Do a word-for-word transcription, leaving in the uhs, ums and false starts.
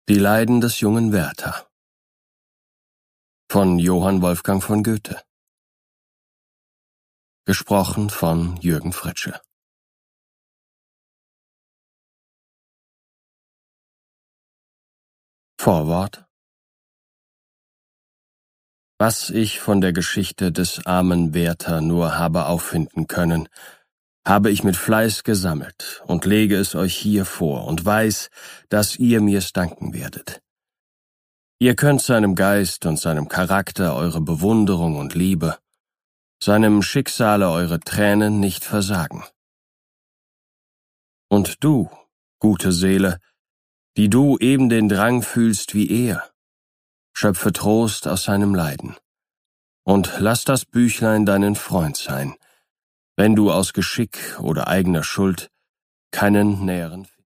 Die Leiden des jungen Werther von Johann Wolfgang von Goethe. Gesprochen von Jürgen Fritsche. Vorwort. Was ich von der Geschichte des armen Werther nur habe auffinden können, habe ich mit Fleiß gesammelt und lege es euch hier vor und weiß, dass ihr mir's danken werdet. Ihr könnt seinem Geist und seinem Charakter eure Bewunderung und Liebe, seinem Schicksale eure Tränen nicht versagen. Und du, gute Seele, die du eben den Drang fühlst wie er, schöpfe Trost aus seinem Leiden und lass das Büchlein deinen Freund sein, wenn du aus Geschick oder eigener Schuld keinen näheren